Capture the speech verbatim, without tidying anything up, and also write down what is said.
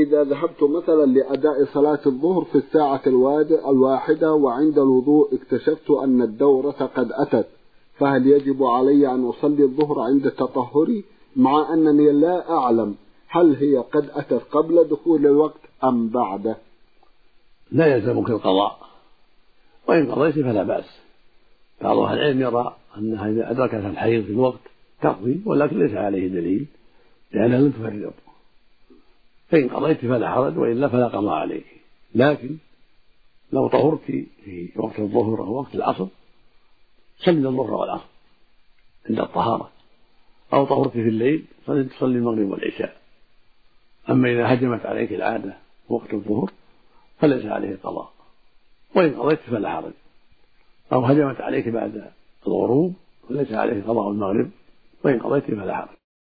إذا ذهبت مثلا لأداء صلاة الظهر في الساعة الواحدة وعند الوضوء اكتشفت أن الدورة قد أتت، فهل يجب علي أن أصلي الظهر عند تطهري مع أنني لا أعلم هل هي قد أتت قبل دخول الوقت أم بعده؟ لا يلزمك القضاء، وإن قضيت فلا بأس. بعض أهل العلم يرى أنها إذا أدركت الحيض في الوقت تقضي، ولكن ليس عليه دليل لأنها لم تفرط، فإن قضيت فلا حرج وإلا فلا قضاء عليك. لكن لو طهرت في وقت الظهر أو وقت العصر صلي الظهر والعصر عند الطهارة، أو طهرت في الليل تصلي المغرب والعشاء. أما إذا هجمت عليك العادة وقت الظهر فليس عليه قضاء، وإن قضيت فلا حرج. أو هجمت عليك بعد الغروب فليس عليه قضاء المغرب، وإن قضيت فلا حرج.